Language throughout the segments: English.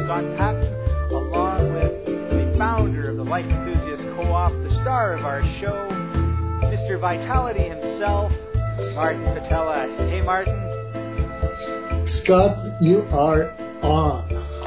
Scott Patton, along with the founder of the Life Enthusiast Co-op, the star of our show, Mr. Vitality himself, Martin Patella. Hey, Martin. Scott, you are on.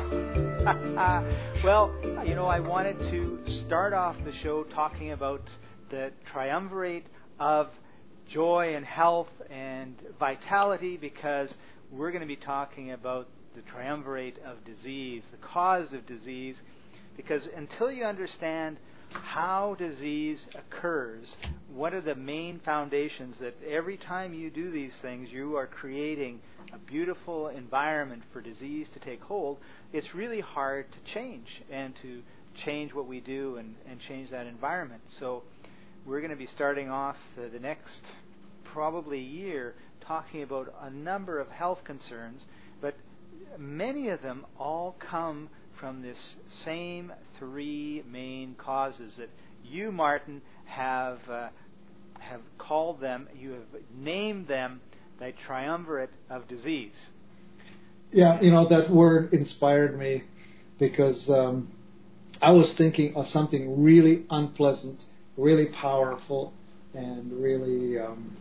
Well, I wanted to start off the show talking about the triumvirate of joy and health and vitality, because we're going to be talking about the triumvirate of disease, the cause of disease, because until you understand how disease occurs, what are the main foundations that every time you do these things, you are creating a beautiful environment for disease to take hold, it's really hard to change and to change what we do and change that environment. So we're going to be starting off the next probably year talking about a number of health concerns, but many of them all come from this same three main causes that you, Martin, have called them, you have named them the triumvirate of disease. Yeah, that word inspired me because I was thinking of something really unpleasant, really powerful, and really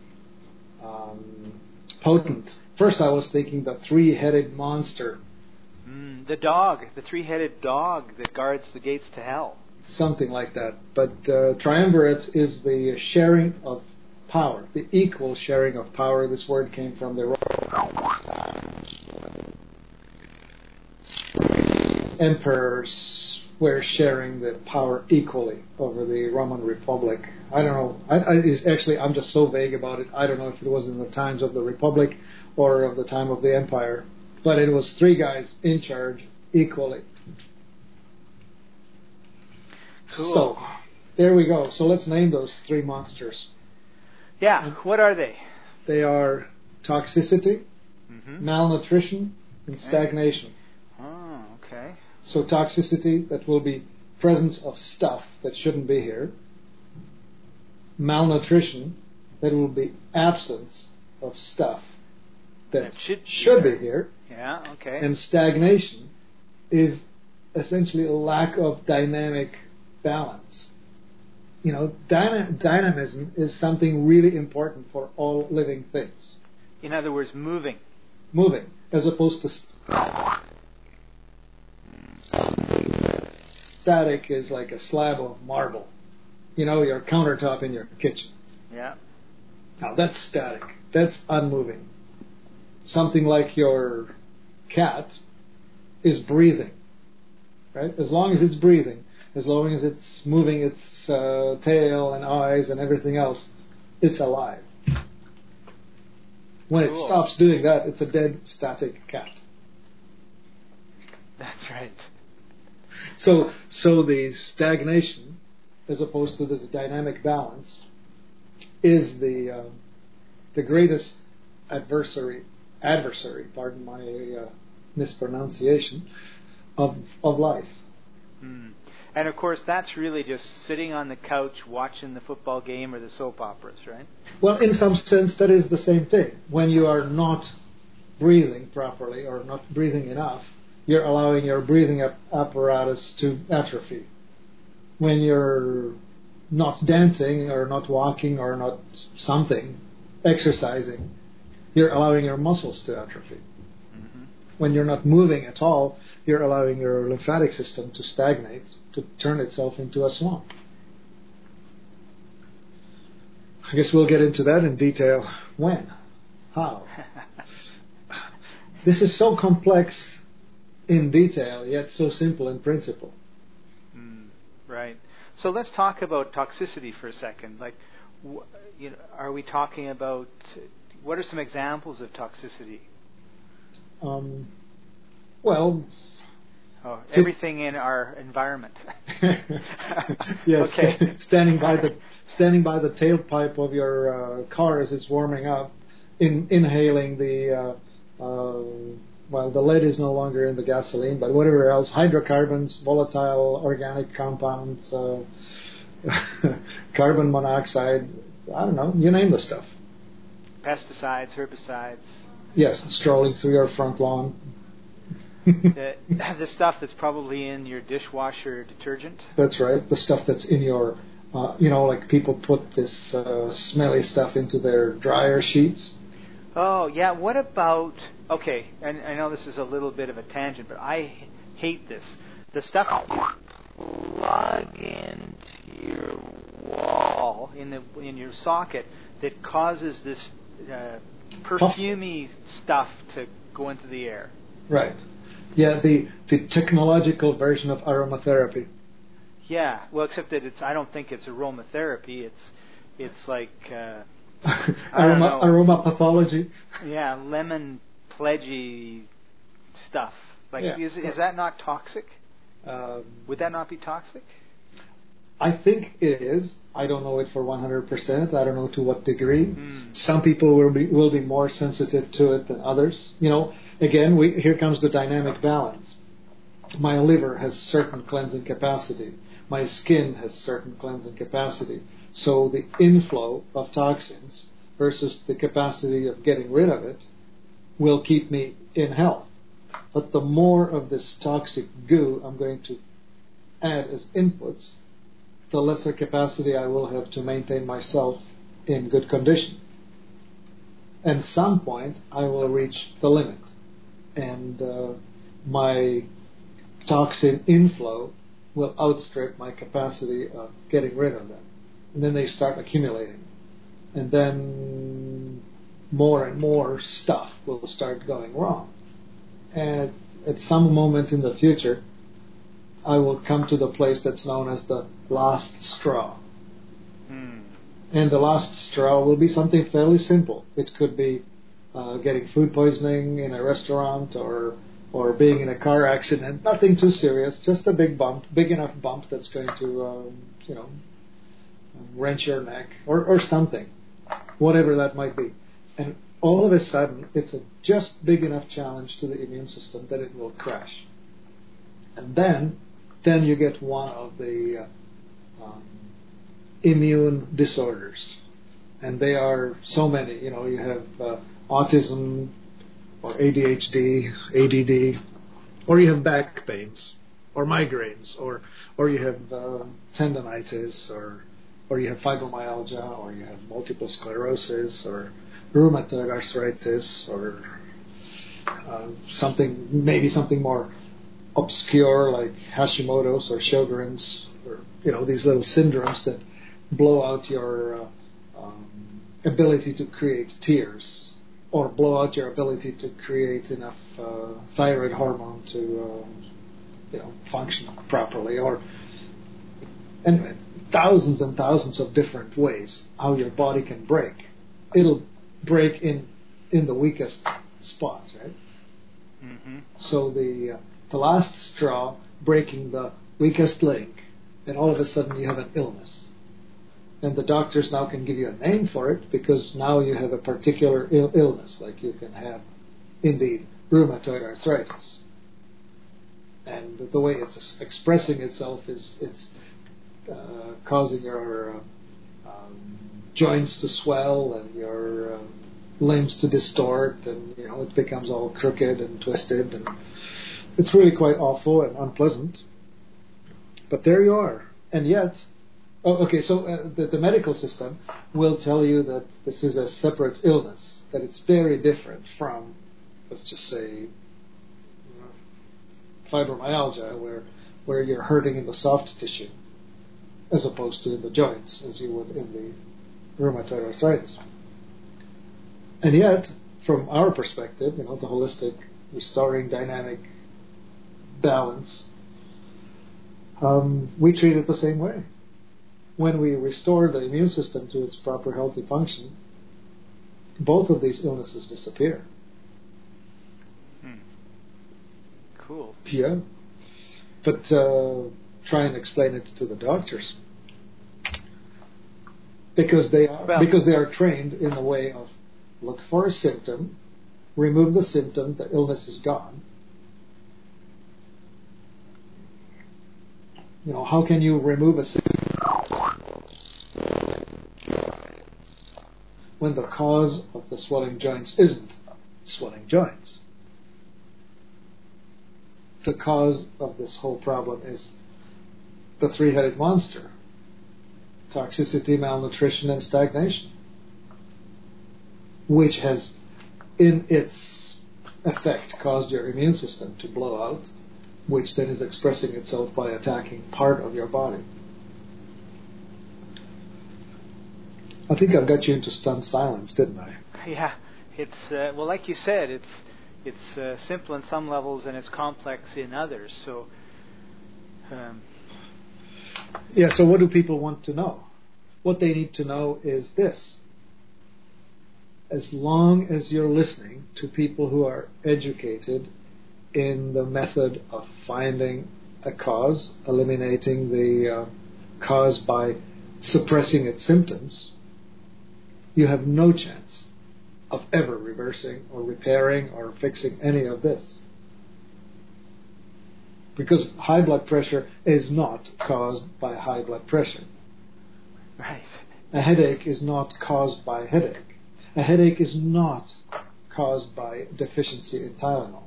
potent. First, I was thinking the three-headed monster. The dog, the three-headed dog that guards the gates to hell. Something like that. But triumvirate is the sharing of power, the equal sharing of power. This word came from the emperors were sharing the power equally over the Roman Republic. I don't know. I'm just so vague about it. I don't know if it was in the times of the Republic or of the time of the Empire. But it was three guys in charge equally. Cool. So, there we go. So let's name those three monsters. Yeah, what are they? They are toxicity, malnutrition, and stagnation. Oh, okay. So toxicity, that will be presence of stuff that shouldn't be here. Malnutrition, that will be absence of stuff that should be here. Yeah, okay. And stagnation is essentially a lack of dynamic balance. Dynamism is something really important for all living things. In other words, moving. Moving, as opposed to static is like a slab of marble. Your countertop in your kitchen. Yeah. Now that's static. That's unmoving. Something like your cat is breathing, right? As long as it's breathing, as long as it's moving its tail and eyes and everything else, it's alive. When it stops doing that, it's a dead, static cat. That's right. So the stagnation, as opposed to the dynamic balance, is the greatest adversary, pardon my mispronunciation, of life. And of course, that's really just sitting on the couch watching the football game or the soap operas, right? Well, in some sense, that is the same thing. When you are not breathing properly or not breathing enough, you're allowing your breathing apparatus to atrophy. When you're not dancing or not walking or not exercising, you're allowing your muscles to atrophy. When you're not moving at all, you're allowing your lymphatic system to stagnate, to turn itself into a swamp. I guess we'll get into that in detail. When? How? This is so complex in detail, yet so simple in principle. Right. So let's talk about toxicity for a second. Are we talking about, what are some examples of toxicity? Everything in our environment. Yes. Okay. Standing by the tailpipe of your car as it's warming up, inhaling the lead is no longer in the gasoline, but whatever else, hydrocarbons, volatile organic compounds, carbon monoxide, I don't know, you name the stuff. Pesticides, herbicides. Yes, strolling through your front lawn. the stuff that's probably in your dishwasher detergent. That's right. The stuff that's in your, like people put this smelly stuff into their dryer sheets. Oh, yeah. What about, okay, and I know this is a little bit of a tangent, but I hate this. The stuff you plug into your wall, in your socket, that causes this perfumey stuff to go into the air. Right. Yeah, the technological version of aromatherapy. Yeah, well, except that I don't think it's aromatherapy. It's like aromapathology. Yeah, lemon pledgy stuff. Like, yeah. Is that not toxic? Would that not be toxic? I think it is. I don't know it for 100%. I don't know to what degree. Some people will be more sensitive to it than others. Again, here comes the dynamic balance. My liver has certain cleansing capacity. My skin has certain cleansing capacity. So the inflow of toxins versus the capacity of getting rid of it will keep me in health. But the more of this toxic goo I'm going to add as inputs, the lesser capacity I will have to maintain myself in good condition. At some point, I will reach the limit. And my toxin inflow will outstrip my capacity of getting rid of them. And then they start accumulating. And then more and more stuff will start going wrong. And at some moment in the future, I will come to the place that's known as the last straw. And the last straw will be something fairly simple. It could be getting food poisoning in a restaurant or being in a car accident. Nothing too serious, just a big enough bump that's going to, wrench your neck or something, whatever that might be. And all of a sudden, it's a just big enough challenge to the immune system that it will crash. And then you get one of the immune disorders. And they are so many. You have autism or ADHD, ADD, or you have back pains or migraines, or you have tendonitis, or you have fibromyalgia, or you have multiple sclerosis, or rheumatoid arthritis, or maybe something more obscure like Hashimoto's or Sjogren's, or these little syndromes that blow out your ability to create tears, or blow out your ability to create enough thyroid hormone to function properly, and thousands and thousands of different ways how your body can break. It'll break in the weakest spot, right? Mm-hmm. So the last straw breaking the weakest link, and all of a sudden you have an illness. And the doctors now can give you a name for it because now you have a particular illness, like you can have, indeed, rheumatoid arthritis. And the way it's expressing itself is it's causing your joints to swell and your limbs to distort, and it becomes all crooked and twisted, and it's really quite awful and unpleasant. But there you are, and yet. So the medical system will tell you that this is a separate illness, that it's very different from, let's just say, fibromyalgia, where you're hurting in the soft tissue, as opposed to in the joints, as you would in the rheumatoid arthritis. And yet, from our perspective, the holistic, restoring dynamic balance, we treat it the same way. When we restore the immune system to its proper healthy function, both of these illnesses disappear. Cool. Yeah. But try and explain it to the doctors. Because they are trained in the way of look for a symptom, remove the symptom, the illness is gone. How can you remove a symptom when the cause of the swelling joints isn't swelling joints? the cause of this whole problem is the three-headed monster: toxicity, malnutrition, and stagnation, which has in its effect caused your immune system to blow out, which then is expressing itself by attacking part of your body. I think I've got you into stunned silence, didn't I? Yeah, it's well, like you said, it's simple in some levels and it's complex in others. So, yeah. So, what do people want to know? What they need to know is this: as long as you're listening to people who are educated in the method of finding a cause, eliminating the cause by suppressing its symptoms, you have no chance of ever reversing or repairing or fixing any of this. Because high blood pressure is not caused by high blood pressure. right. A headache is not caused by headache. A headache is not caused by deficiency in Tylenol.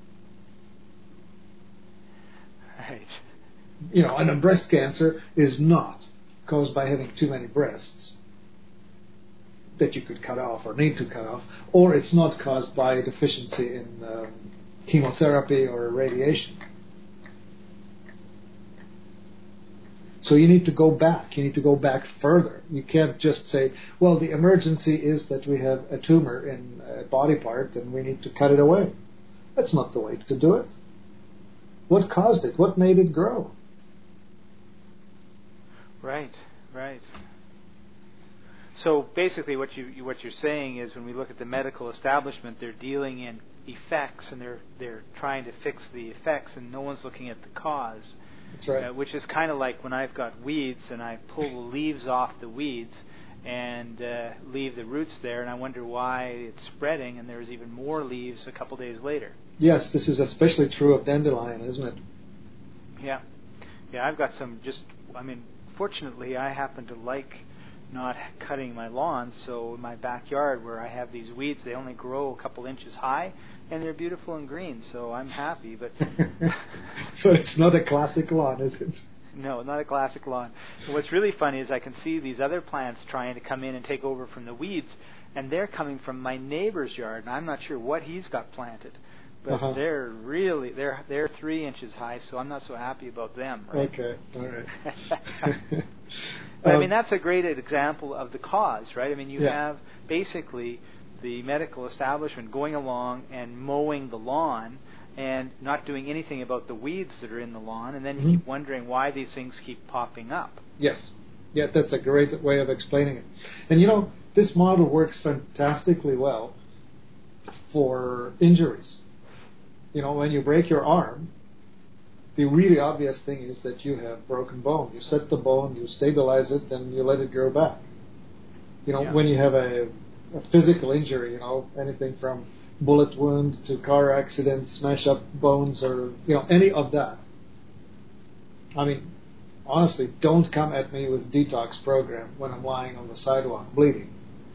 Right. And a breast cancer is not caused by having too many breasts that you could cut off or need to cut off, or it's not caused by a deficiency in chemotherapy or radiation. So you need to go back. You need to go back further. You can't just say, well, the emergency is that we have a tumor in a body part and we need to cut it away. That's not the way to do it. What caused it? What made it grow? Right, right. So basically what you're saying is when we look at the medical establishment, they're dealing in effects and they're trying to fix the effects and no one's looking at the cause. That's right. Which is kind of like when I've got weeds and I pull the leaves off the weeds and leave the roots there, and I wonder why it's spreading and there's even more leaves a couple days later. Yes, this is especially true of dandelion, isn't it? Yeah. Yeah, I've got some fortunately I happen to like not cutting my lawn, so in my backyard where I have these weeds, they only grow a couple inches high and they're beautiful and green, so I'm happy. But but it's not a classic lawn, is it? No, not a classic lawn. And what's really funny is I can see these other plants trying to come in and take over from the weeds, and they're coming from my neighbor's yard, and I'm not sure what he's got planted. But they're 3 inches high, so I'm not so happy about them. Right? Okay, all right. But that's a great example of the cause, right? You have basically the medical establishment going along and mowing the lawn and not doing anything about the weeds that are in the lawn, and then you keep wondering why these things keep popping up. Yes. Yeah, that's a great way of explaining it. And this model works fantastically well for injuries. When you break your arm, the really obvious thing is that you have broken bone. You set the bone, you stabilize it, and you let it grow back. When you have a physical injury, anything from bullet wound to car accident, smash up bones, or, any of that. Honestly, don't come at me with detox program when I'm lying on the sidewalk bleeding.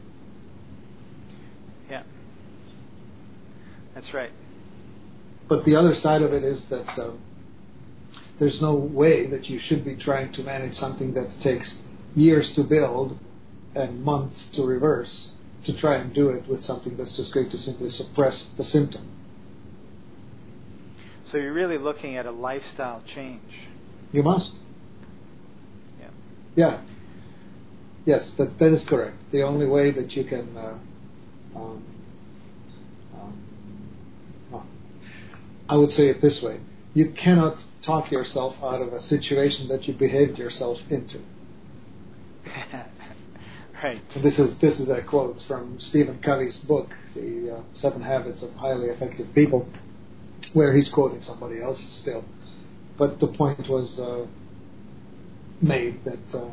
Yeah. That's right. But the other side of it is that there's no way that you should be trying to manage something that takes years to build and months to reverse, to try and do it with something that's just going to simply suppress the symptom. So you're really looking at a lifestyle change. You must. Yeah. Yeah. Yes, that is correct. The only way that you can I would say it this way: you cannot talk yourself out of a situation that you behaved yourself into. Right. And this is a quote from Stephen Covey's book, The 7 Habits of Highly Effective People, where he's quoting somebody else still. But the point was made that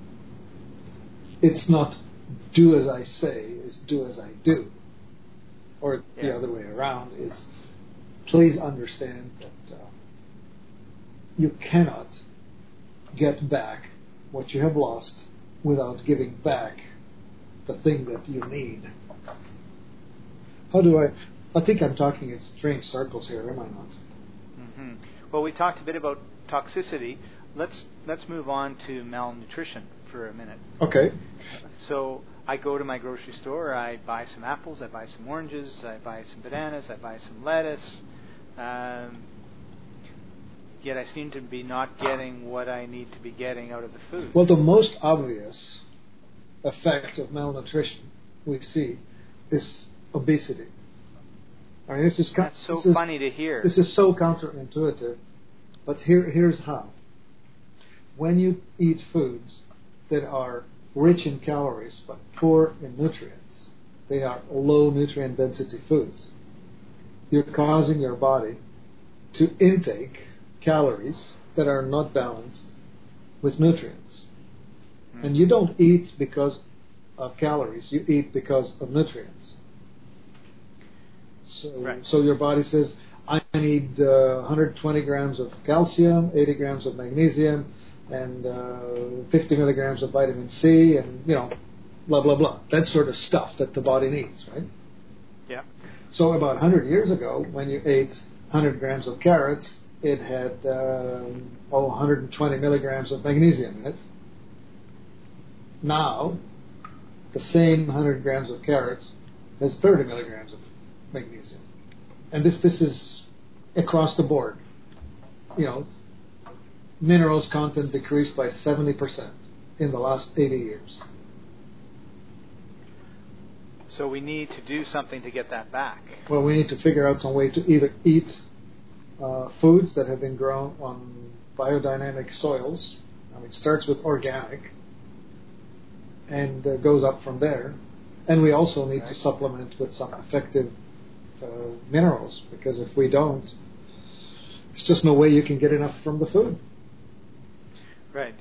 it's not do as I say, it's do as I do. Or the other way around is, please understand that you cannot get back what you have lost without giving back the thing that you need. I think I'm talking in strange circles here, am I not? Mm-hmm. Well, we talked a bit about toxicity. Let's move on to malnutrition for a minute. Okay. So I go to my grocery store, I buy some apples, I buy some oranges, I buy some bananas, I buy some lettuce, yet I seem to be not getting what I need to be getting out of the food. Well, the most obvious effect of malnutrition we see is obesity. I mean, That's so funny to hear. This is so counterintuitive, but here's how. When you eat foods that are rich in calories but poor in nutrients, they are low nutrient density foods. You're causing your body to intake calories that are not balanced with nutrients. And you don't eat because of calories, you eat because of nutrients. So your body says, I need 120 grams of calcium, 80 grams of magnesium, and 50 milligrams of vitamin C, and, blah, blah, blah. That sort of stuff that the body needs, right? Yeah. So about 100 years ago, when you ate 100 grams of carrots, it had 120 milligrams of magnesium in it. Now, the same 100 grams of carrots has 30 milligrams of magnesium. And this is across the board. Minerals content decreased by 70% in the last 80 years. So we need to do something to get that back. Well, we need to figure out some way to either eat foods that have been grown on biodynamic soils. It starts with organic and goes up from there. And we also need to supplement with some effective minerals, because if we don't, there's just no way you can get enough from the food. Right.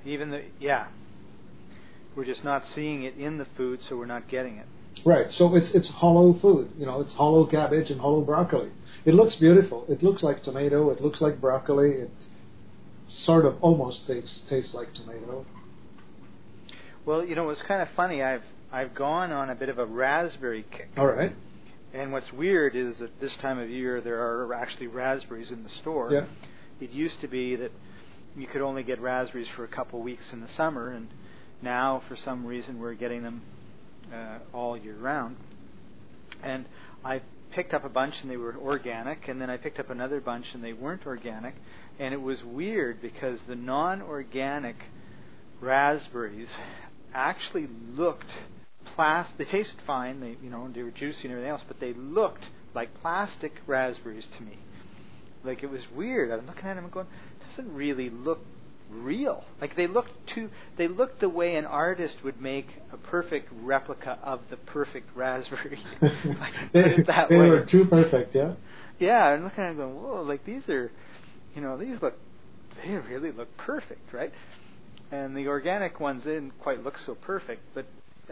We're just not seeing it in the food, so we're not getting it. Right. So it's hollow food. It's hollow cabbage and hollow broccoli. It looks beautiful. It looks like tomato. It looks like broccoli. It sort of almost tastes like tomato. Well, it's kind of funny. I've gone on a bit of a raspberry kick. All right. And what's weird is that this time of year there are actually raspberries in the store. Yeah. It used to be that you could only get raspberries for a couple weeks in the summer, and now for some reason we're getting them all year round. And I picked up a bunch and they were organic, and then I picked up another bunch and they weren't organic. And it was weird because the non-organic raspberries actually looked they tasted fine, they were juicy and everything else, but they looked like plastic raspberries to me. Like, it was weird. I'm looking at them and going, it doesn't really look real. Like, they looked the way an artist would make a perfect replica of the perfect raspberry. They were too perfect, yeah? Yeah, I'm looking at them going, whoa, like these are, they really look perfect, right? And the organic ones didn't quite look so perfect, but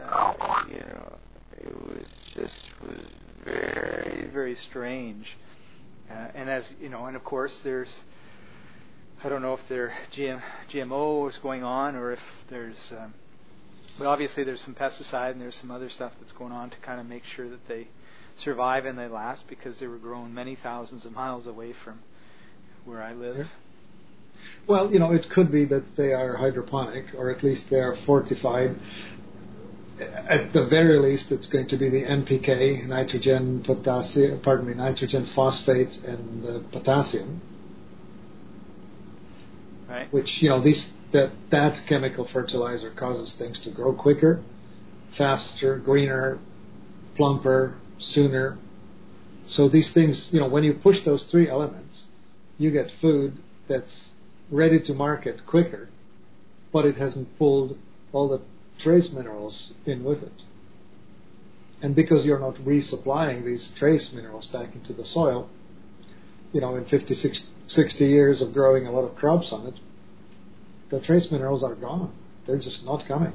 it was very, very strange. And and of course there's, I don't know if there GMO is going on, or if there's, but obviously there's some pesticide and there's some other stuff that's going on to kind of make sure that they survive and they last, because they were grown many thousands of miles away from where I live. Yeah. Well, it could be that they are hydroponic, or at least they are fortified. At the very least, it's going to be the NPK, nitrogen, phosphate, and potassium. Right. Which, that chemical fertilizer causes things to grow quicker, faster, greener, plumper, sooner. So these things, when you push those three elements, you get food that's ready to market quicker, but it hasn't pulled all the trace minerals in with it. And because you're not resupplying these trace minerals back into the soil, in 50, 60 years of growing a lot of crops on it, the trace minerals are gone. They're just not coming.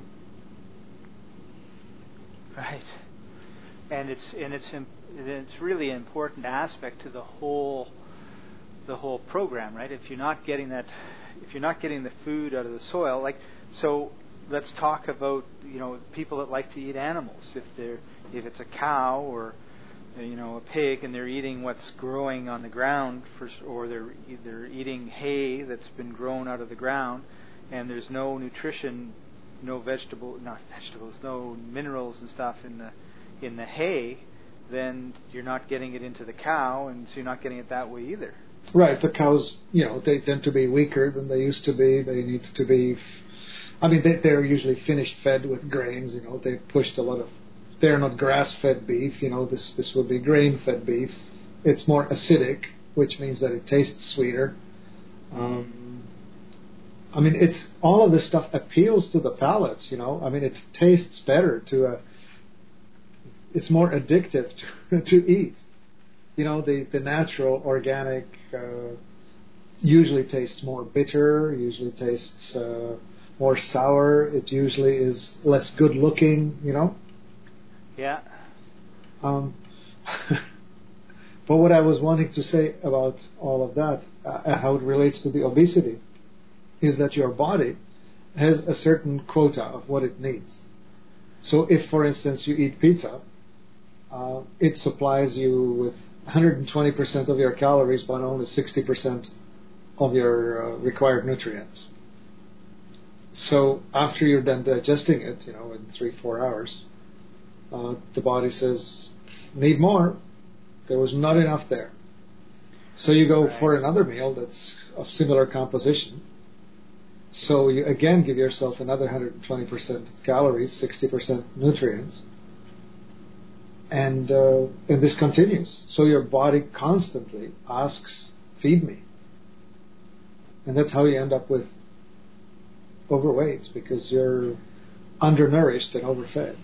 Right. And it's really an important aspect to the whole program, right? If you're not getting the food out of the soil, so let's talk about people that like to eat animals. If it's a cow or a pig, and they're eating what's growing on the ground, or they're eating hay that's been grown out of the ground, and there's no nutrition, no minerals and stuff in the hay, then you're not getting it into the cow, and so you're not getting it that way either. Right. The cows, they tend to be weaker than they used to be. They need to be. They're usually finished fed with grains. They pushed a lot of. They're not grass-fed beef. This would be grain-fed beef. It's more acidic, which means that it tastes sweeter. It's all of this stuff appeals to the palate. It tastes better it's more addictive to eat. The natural, organic usually tastes more bitter. Usually tastes more sour. It usually is less good-looking. Yeah. But what I was wanting to say about all of that, how it relates to the obesity, is that your body has a certain quota of what it needs. So if, for instance, you eat pizza, it supplies you with 120% of your calories, but only 60% of your required nutrients. So after you're done digesting it, in 3-4 hours, the body says, need more. There was not enough there. So you go for another meal that's of similar composition. So you again give yourself another 120% calories, 60% nutrients. And this continues. So your body constantly asks, feed me. And that's how you end up with overweight, because you're undernourished and overfed.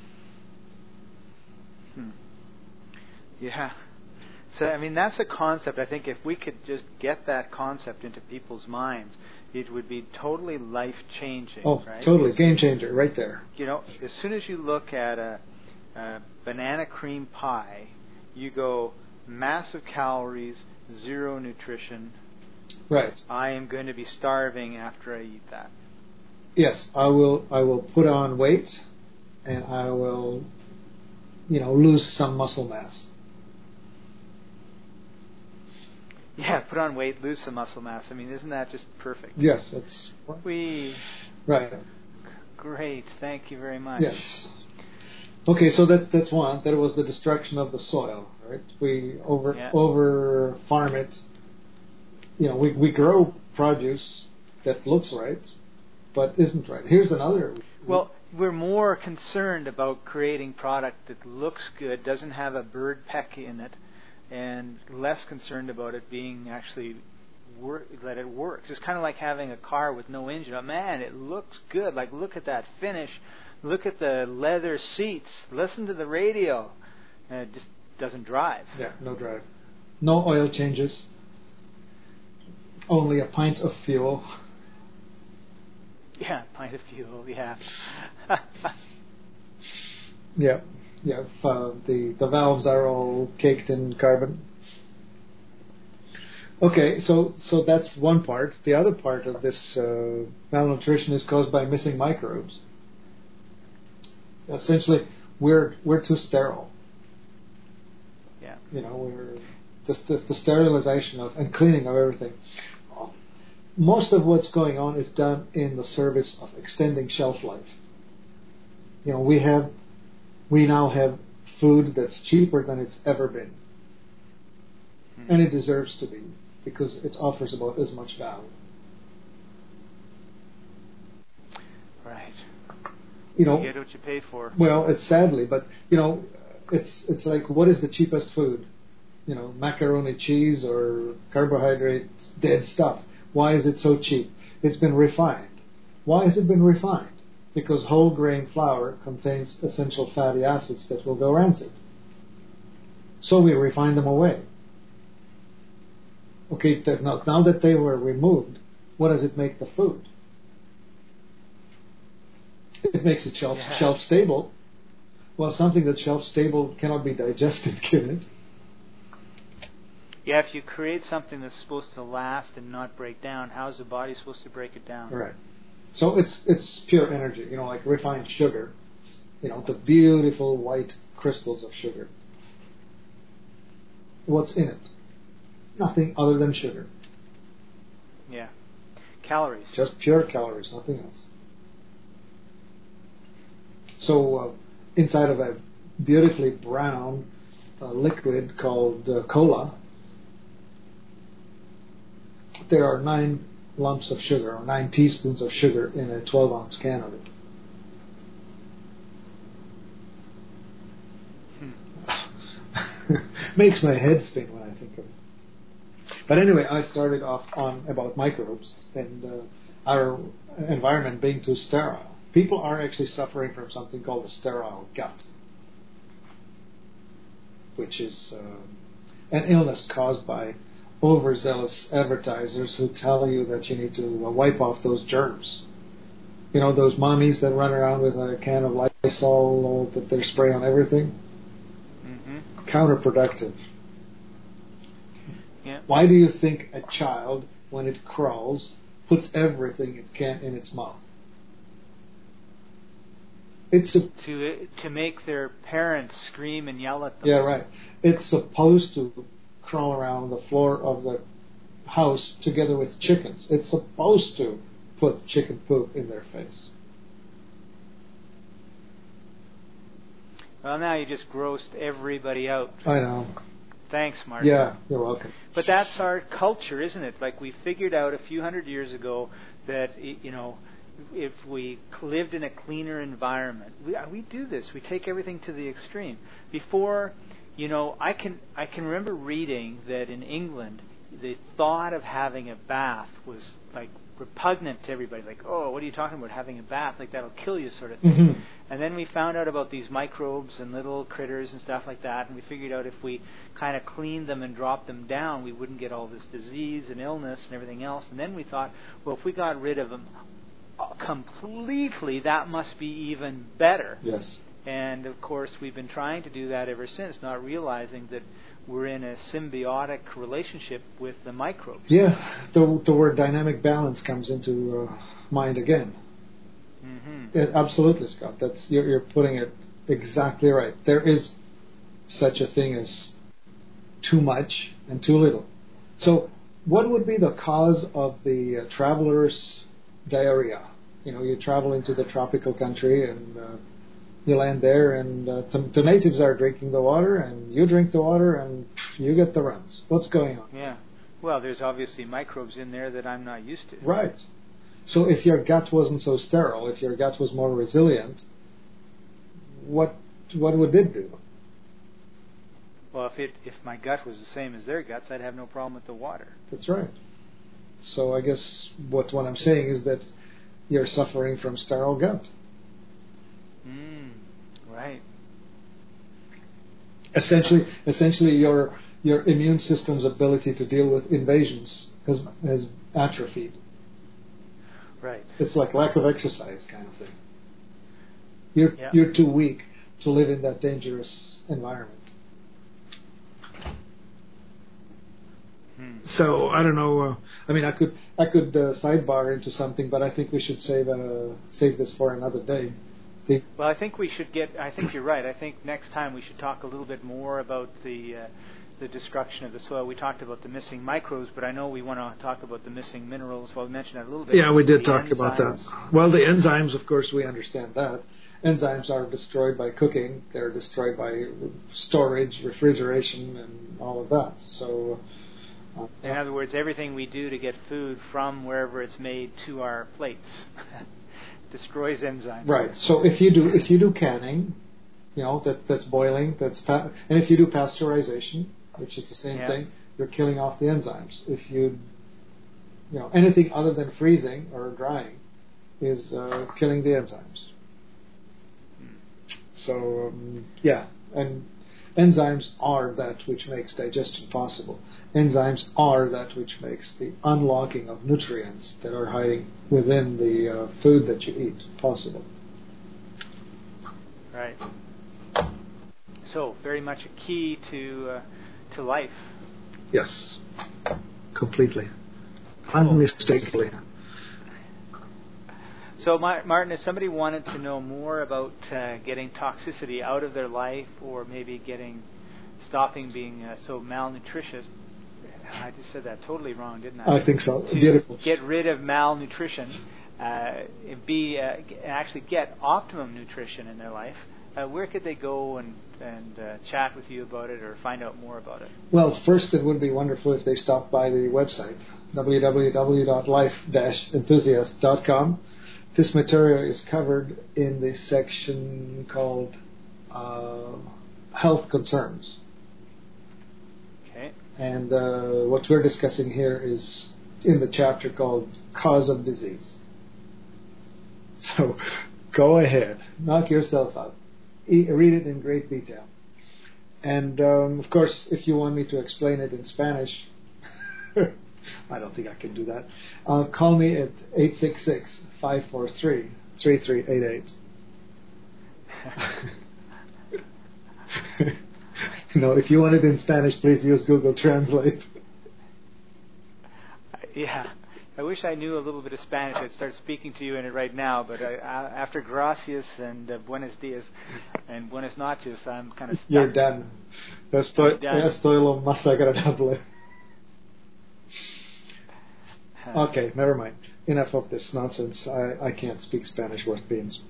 Yeah. So, that's a concept. I think if we could just get that concept into people's minds, it would be totally life-changing. Oh, right? Totally. Game changer right there. As soon as you look at a banana cream pie, you go massive calories, zero nutrition. Right. I am going to be starving after I eat that. Yes, I will put on weight, and I will, lose some muscle mass. Yeah, put on weight, lose some muscle mass. Isn't that just perfect? Yes, that's right. Great, thank you very much. Yes. Okay, so that's one. That was the destruction of the soil, right? We over farm it. We grow produce that looks right, but isn't right. Here's another. Well, we're more concerned about creating product that looks good, doesn't have a bird peck in it, and less concerned about it being actually that it works. It's kind of like having a car with no engine. Oh, man, it looks good. Like, look at that finish. Look at the leather seats. Listen to the radio. And it just doesn't drive. Yeah, no drive. No oil changes. Only a pint of fuel. Yeah, a pint of fuel, yeah. Yeah. Yeah, the valves are all caked in carbon. Okay, so that's one part. The other part of this malnutrition is caused by missing microbes. Essentially, we're too sterile. Yeah. We're just the sterilization of and cleaning of everything. Most of what's going on is done in the service of extending shelf life. We now have food that's cheaper than it's ever been. And it deserves to be, because it offers about as much value. Right. You get what you pay for. Well, it's sadly, but, it's like, what is the cheapest food? Macaroni cheese or carbohydrates, dead stuff. Why is it so cheap? It's been refined. Why has it been refined? Because whole grain flour contains essential fatty acids that will go rancid. So we refine them away. Okay, now that they were removed, what does it make the food? It makes it shelf stable. Well, something that's shelf stable cannot be digested, can it? Yeah, if you create something that's supposed to last and not break down, how's the body supposed to break it down? Right. So it's pure energy, like refined sugar, the beautiful white crystals of sugar. what's in it? Nothing other than sugar. Yeah. Calories. Just pure calories, nothing else. So inside of a beautifully brown liquid called cola, there are 9 lumps of sugar, or 9 teaspoons of sugar in a 12-ounce can of it. Makes my head spin when I think of it. But anyway, I started off on about microbes and our environment being too sterile. People are actually suffering from something called a sterile gut, which is an illness caused by overzealous advertisers who tell you that you need to wipe off those germs. You know, those mommies that run around with a can of Lysol that they spray on everything? Mm-hmm. Counterproductive. Yeah. Why do you think a child, when it crawls, puts everything it can in its mouth? It's to make their parents scream and yell at them. Yeah, right. It's supposed to crawl around the floor of the house together with chickens. It's supposed to put chicken poop in their face. Well, now you just grossed everybody out. I know. Thanks, Martin. Yeah, you're welcome. But that's our culture, isn't it? Like, we figured out a few hundred years ago that, you know, if we lived in a cleaner environment, we do this. We take everything to the extreme. Before, you know, I can remember reading that in England, the thought of having a bath was like repugnant to everybody. Like, oh, what are you talking about, having a bath? Like, that'll kill you, sort of thing. Mm-hmm. And then we found out about these microbes and little critters and stuff like that, and we figured out if we kind of cleaned them and dropped them down, we wouldn't get all this disease and illness and everything else. And then we thought, well, if we got rid of them completely, that must be even better. Yes. And of course, we've been trying to do that ever since, not realizing that we're in a symbiotic relationship with the microbes. Yeah, the word dynamic balance comes into mind again. Mm-hmm. Yeah, absolutely, Scott. You're putting it exactly right. There is such a thing as too much and too little. So, what would be the cause of the traveler's diarrhea? You know, you travel into the tropical country and you land there, and the natives are drinking the water, and you drink the water, and you get the runs. What's going on? Yeah. Well, there's obviously microbes in there that I'm not used to. Right. So if your gut wasn't so sterile, if your gut was more resilient, what would it do? Well, if my gut was the same as their guts, I'd have no problem with the water. That's right. So I guess what I'm saying is that you're suffering from sterile gut. Right. Essentially, your immune system's ability to deal with invasions has atrophied. Right. It's like lack of exercise kind of thing. You're too weak to live in that dangerous environment. So I don't know. I mean, I could sidebar into something, but I think we should save this for another day. Well, I think you're right. I think next time we should talk a little bit more about the destruction of the soil. We talked about the missing microbes, but I know we want to talk about the missing minerals. Well, we mentioned that a little bit. Yeah, we did talk about that. Well, the enzymes, of course, we understand that. Enzymes are destroyed by cooking. They're destroyed by storage, refrigeration, and all of that. So, in other words, everything we do to get food from wherever it's made to our plates destroys enzymes. Right. So if you do canning, you know, that's boiling, and if you do pasteurization, which is the same thing, you're killing off the enzymes. If you anything other than freezing or drying is killing the enzymes. So and enzymes are that which makes digestion possible. Enzymes are that which makes the unlocking of nutrients that are hiding within the food that you eat possible. Right. So, very much a key to life. Yes, completely, unmistakably. So, Martin, if somebody wanted to know more about getting toxicity out of their life, or maybe getting stopping being so malnutritious. I just said that totally wrong, didn't I? I think so. To Beautiful. get rid of malnutrition, actually get optimum nutrition in their life. Where could they go and chat with you about it or find out more about it? Well, first it would be wonderful if they stopped by the website, www.life-enthusiast.com. This material is covered in the section called Health Concerns. Okay. And what we're discussing here is in the chapter called Cause of Disease. So go ahead, knock yourself out. Read it in great detail. And of course, if you want me to explain it in Spanish, I don't think I can do that. Call me at 866-543-3388. No, if you want it in Spanish, please use Google Translate. Yeah. I wish I knew a little bit of Spanish. I'd start speaking to you in it right now, but after gracias and buenos dias and buenas noches, I'm kind of stuck. You're done. Estoy lo más agradable. Okay, never mind. Enough of this nonsense. I can't speak Spanish worth beans.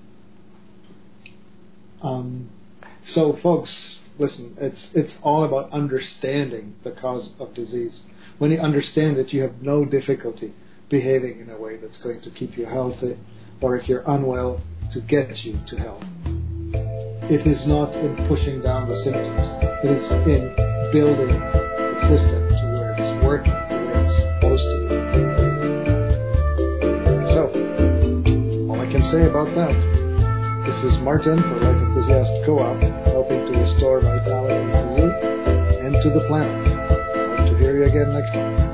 So, folks, listen. It's all about understanding the cause of disease. When you understand it, you have no difficulty behaving in a way that's going to keep you healthy, or if you're unwell, to get you to health. It is not in pushing down the symptoms. It is in building the system to where it's working the way it's supposed to. So, all I can say about that, this is Martin for Life Enthusiast Co-op, helping to restore vitality to you and to the planet. Hope to hear you again next time.